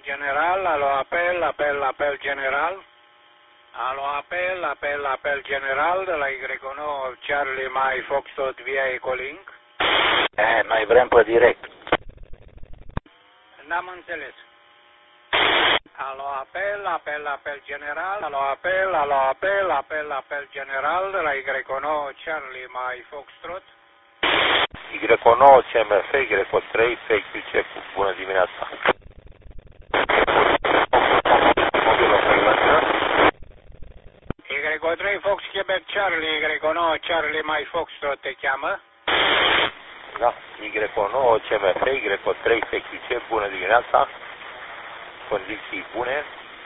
general, alo, apel general. Alo, apel general de la Y9 Charlie Mai Foxtrot via Ecolink. Noi vrem pe direct. N-am înțeles. Alo, apel general, alo, apel general de la Y9 Charlie Mai Foxtrot. Y9 CMF, Y3 FQC. Bună dimineața. Y3 Fox Quebec Charlie, Y9 Charlie Mai Foxtrot te cheamă? Da, Y9 CMF, Y3 FQC. Bună dimineața. Condiții bune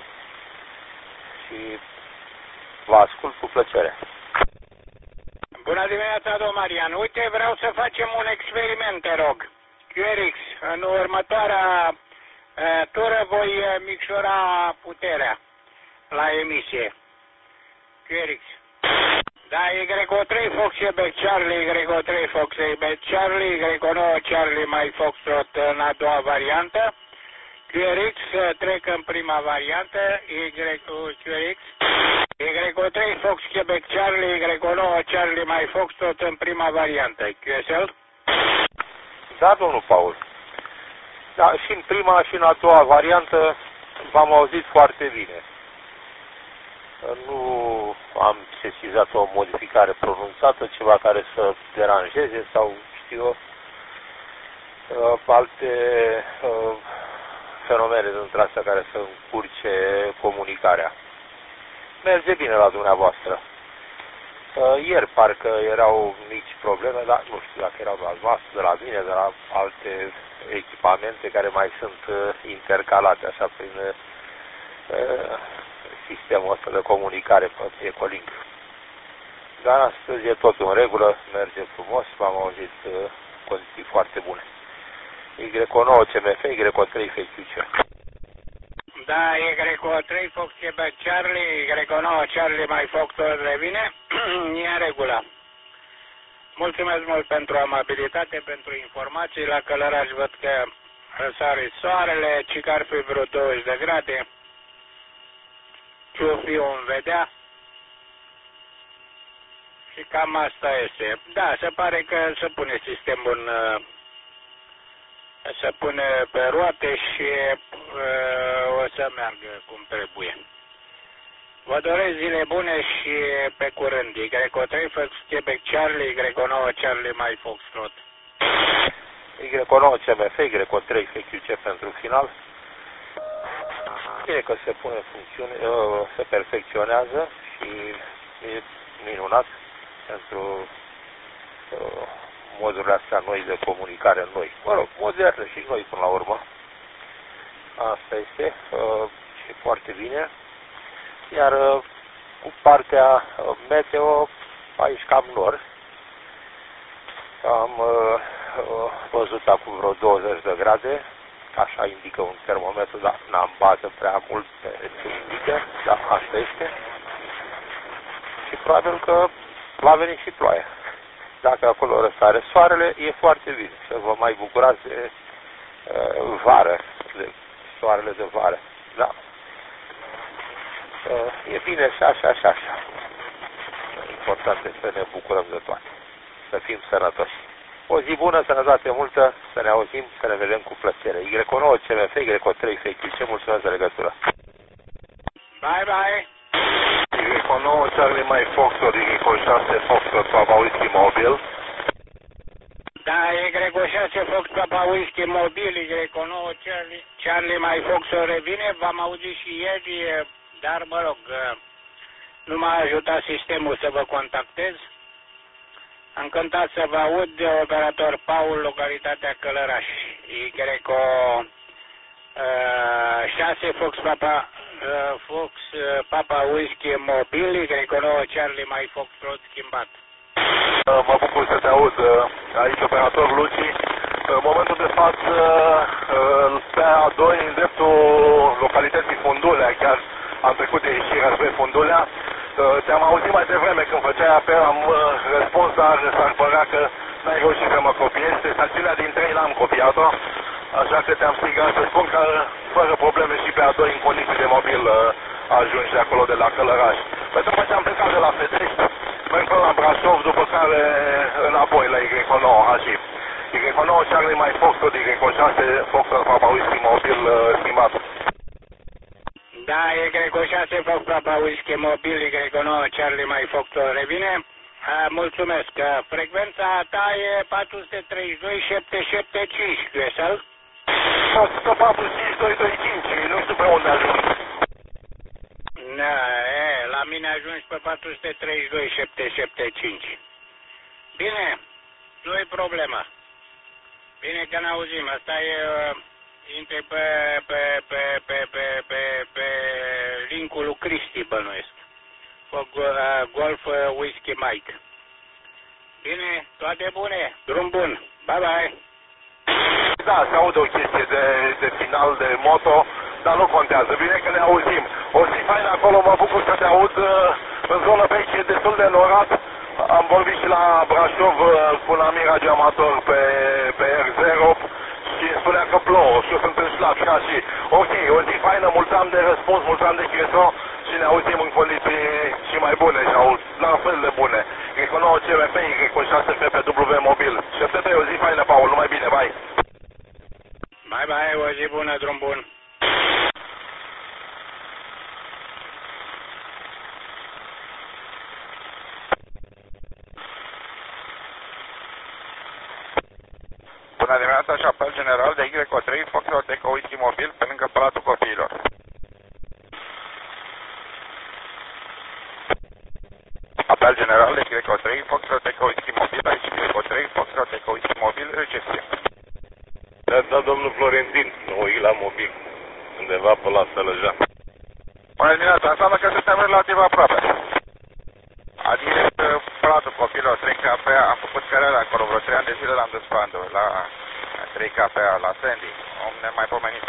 și vă ascult cu plăcere. Bună dimineața, domnul Marian. Uite, vreau să facem un experiment, te rog. QRX, în următoarea tură voi micșora puterea la emisie. QRX. Da, Y3 Fox Quebec Charlie, Y3 Fox Quebec Charlie, Y9 Charlie Mai Foxtrot în a doua variantă. QRX trec în prima variantă, QRX, Y3 Fox Quebec Charlie, Y9 Charlie Mai Foxtrot în prima variantă, QSL? Da, domnul Paul. Da, și în prima și în a doua variantă v-am auzit foarte bine. Nu am sesizat o modificare pronunțată, ceva care să deranjeze sau știu eu, alte fenomene dintre astea care să încurce comunicarea. Merge bine la dumneavoastră. Ieri parcă erau mici probleme, dar nu știu dacă erau de la voastră, de la mine, de la alte echipamente care mai sunt intercalate așa prin sistemul ăsta de comunicare pe Ecolink. Dar astăzi e tot în regulă, merge frumos, v-am auzit condiții foarte bune. Y9 CMF, Y3 FQC. Da, Y3 Fox Quebec Charlie, Y9 Charlie Mai Foxtrot revine, e în regulă. Mulțumesc mult pentru amabilitate, pentru informații. La Călăraș văd că răsare soarele, ci că ar fi vreo 20 de grade. Ce-o fi om vedea. Și cam asta este. Da, se pare că se pune sistemul se pune pe roate și o să meargă cum trebuie. Vă doresc zile bune și pe curând. Y3 Fox Quebec Charlie, Y9 Charlie Mai Foxtrot. Y9 CMF, Y3 FQC pentru final. Bine că se pune în funcțiune, se perfecționează și e minunat pentru modurile astea noi de comunicare noi. Mă rog, moderne și noi până la urmă. Asta este și foarte bine. Iar cu partea meteo, aici cam nor. Am văzut acum vreo 20 de grade, așa indică un termometru, dar n-am bază prea mult pe ce indică, dar asta este. Și probabil că va veni și ploaia. Dacă acolo răsare soarele, e foarte bine. Să vă mai bucurați de vară, de soarele de vară. Da. E bine și așa, și așa. Important este să ne bucurăm de toate. Să fim sănătoși. O zi bună, sănătate multă, să ne auzim, să ne vedem cu plăcere. Y9 CMF, Y3 FQC, mulțumesc de legătură. Bye, bye. Y9 Charlie Mai Foxtrot, Y6 Foxtrot, Papa Whisky Mobil. Da, Y6 Fox Papa Whisky Mobil, Y9 Charlie Mai Foxtrot revine. V-am auzit și ieri, dar mă rog, nu m-a ajutat sistemul să vă contactez. Am cântat să vă aud, de operator Paul, localitatea Călăraș. Y6 Fox Papa Whisky Mobil, Y9 Charlie Mai Foxtrot schimbat. Mă bucur să te aud, aici operator Luci. În momentul de față, pe A2, în dreptul localității Fundulea, chiar am trecut de ieșirea spre Fundulea. Te-am auzit mai devreme când făceai apel, am răspuns, dar s-ar părea că n-ai reușit să mă copiezi. Stațiunea din 3 n-am copiat-o, așa că te-am strigat să spun că fără probleme Călăraș. Păi după ce am plecat de la Fetești, merg până la Brașov, după care înapoi la Y9 HG. Y9 Charlie Mike Foxtrot, Y6 Foxtrot Papa Whisky Mobil schimbat. Da, Y6 Fox Papa Whisky Mobil, Y9 Charlie Mike Foxtrot revine. Mulțumesc. Frecvența ta e 432 775 QSL. 145 225, nu știu pe unde ajung. La mine ajungi pe 432 775. Bine, nu e problemă. Bine că n-auzim, asta e intri pe linkul lui Cristi, bănuiesc. Golf Whisky Mike. Bine, toate bune, drum bun, bye bye. Da, se aude o chestie de final de moto, dar nu contează, bine că ne auzim. O zi fain acolo, mă bucur să te aud, în zonă veche e destul de norat. Am vorbit și la Brașov cu un amic radioamator pe R0 și îmi spunea că plouă și eu sunt în șlap și ok, o zi faină, mulți ani de răspuns, mulți ani de creso și ne auzim în condiții și mai bune sau la fel de bune. Y9 CMP, Y6 FPW mobil. Și FTP, o zi faină, Paul, numai bine, bye! Bye bye, o zi bună, drum bun. Bună dimineața și apel general de Y3 Foxtrot Eco Whisky Mobil pe lângă Palatul Copiilor. Apel general de Y3 Foxtrot Eco Whisky Mobil, aici Y3 Foxtrot Eco Whisky Mobil, recepție. Da, domnul Florentin, la mobil, undeva pe la Sălăjan. Bună dimineața, înseamnă că suntem relativ aproape. Adică Palatul Copiilor 3KP, am făcut cărere acolo, vreo 3 ani de zile l-am dus bandul la 3KP, la Sandy, om nemaipomenit.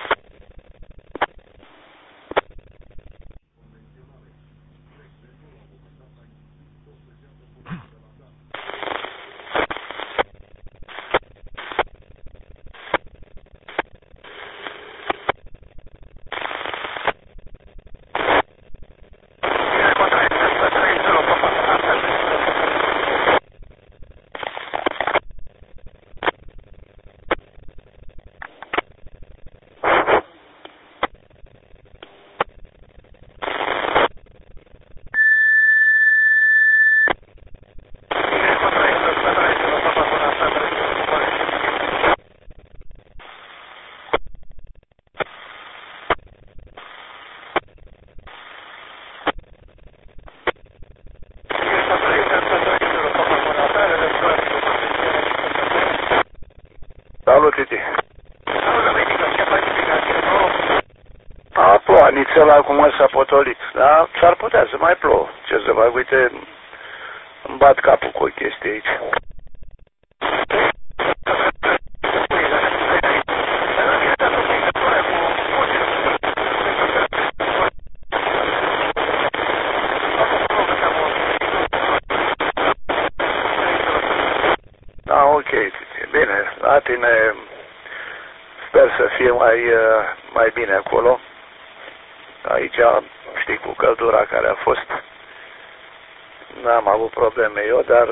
Salut, Titi. A plouat, nițel acum s-a potolit, dar s-ar putea să mai plouă. Ce să fac, uite, îmi bat capul cu o chestie aici. Da, ok, bine, la tine sper să fie mai bine acolo. Aici, știi, cu căldura care a fost, n-am avut probleme eu, dar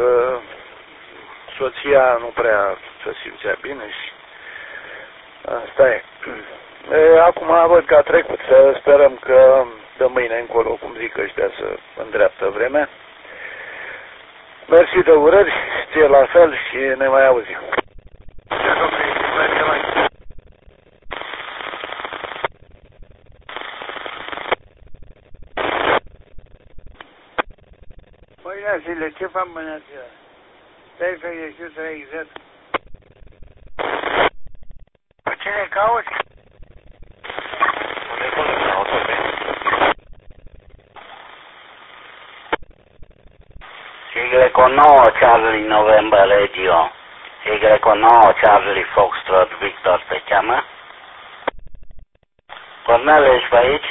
soția nu prea se simțea bine și asta e. Acum văd că a trecut, să sperăm că de mâine încolo, cum zic ăștia, să îndreaptă vremea. Mersi de urări, ție la fel și ne mai auzim. Bună zile, ce fac bună ziua? Stai că ești 3Z. Cine cauți? Y9 Charlie November Radio, Y9 Charlie Foxtrot Victor te cheamă. Cornel, ești pe aici?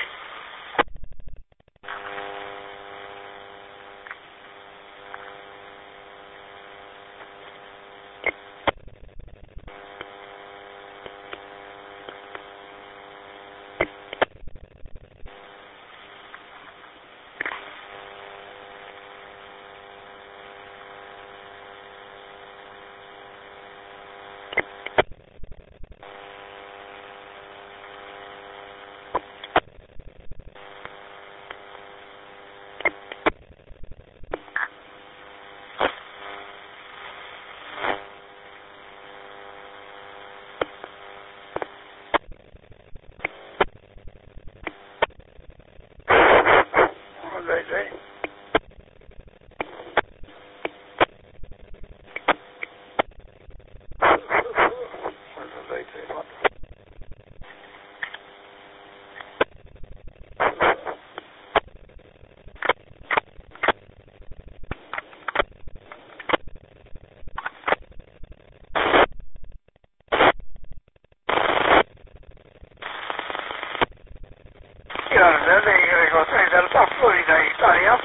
Verde de Y3 Delta Florida Italia.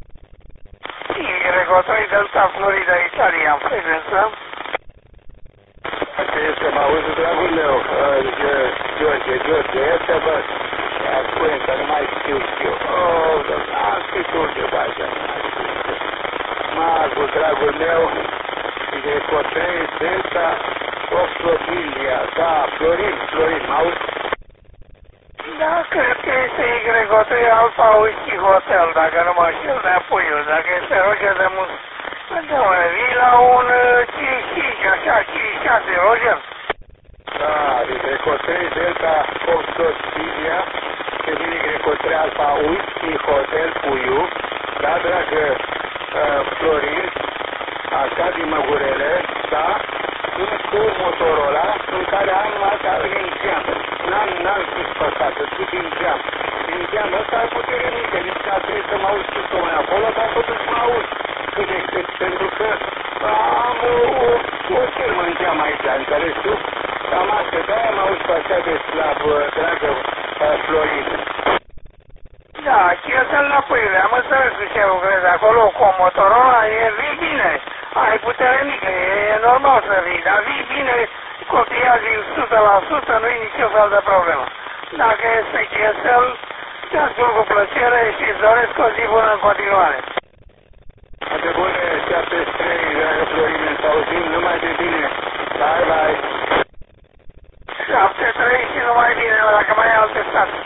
Y3 Delta Florida Italia în frecvență. Ce este, mă auzi, dragul meu, George, este, bă, spune că nu mai știu eu. Am scris undeva, Margu, dragul meu, Y3 Delta Flotilia, da, Florin, mă auzi? Da, cred că este Y3 Alpha Whisky Hotel, dacă nu mă știu de apuiul, dacă este Roger de Mus. Vii la un 5, așa, 5-6, Roger? Da, Y3 Delta Flotilia, ce vine Y3 Alpha Whisky Hotel cu U, da, dragă Florin, așa din Măgurele, da, sunt cu Motorola, în care am asta în geam. N-am zis păsată, sunt din geam. Din geam ăsta ar putere mică, nici că trebuie să mă auzi și mai acolo, dar totuși mă auzi cât de cât, pentru că am o firmă în geam aici, înțelegi tu? Cam asta, de-aia mă auzi pe așa de slab, dragă Florin. Da, chiar înapoiule, am înțeles cu ce lucrezi acolo cu o Motorola, vii bine, ai putere mică, e normal să vii, dar vii bine, copiază 100%, nu-i nicio fel de problemă. Dacă este GSL, te ascult cu plăcere și îți doresc o zi bună în continuare. De bune, 73, dragă Florin, să auzim numai de bine. Bye. 73 și numai bine, dacă mai ai alte state.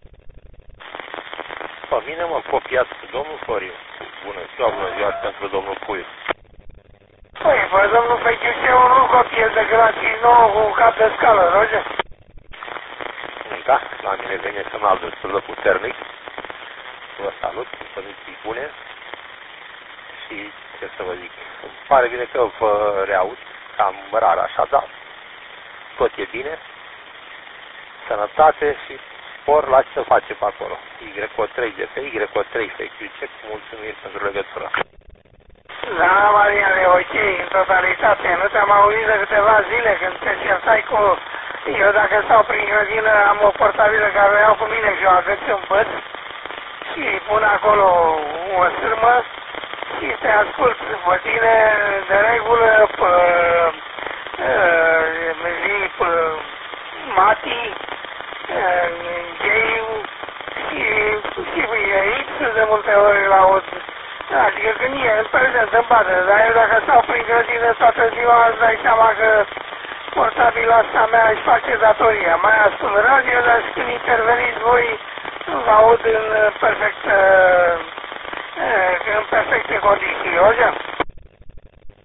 Pe mine m-a copiat domnul Florin. Bună ziua pentru domnul Puiu. Păi, domnul Feciuceu nu copiez de grații nouă cu cap de scală, Roger? Da, la mine vine semnal destul de puternic. Vă salut, condiții bune. Și ce să vă zic, îmi pare bine că vă reaud, cam rar așa, dar tot e bine. Sănătate și spor la ce face pe acolo. Y3 GT, Y3 FQC, mulțumiri pentru legătură. Da, Mariane, ok, în totalitate. Nu te-am auzit de câteva zile când te certai cu... Eu dacă stau prin grădină am o portabilă care o iau cu mine și o agăț în păț și pun acolo o sârmă și te ascult pe tine de regulă pe Mati, Geiu și X de multe ori la aud. Adică când e în prezent, în bază, dar eu dacă stau prin grădină toată ziua, îți dai seama că portabila asta mea își face datoria. Mai ascult radio, dar și când interveniți voi, vă aud în perfecte condiții. Roger?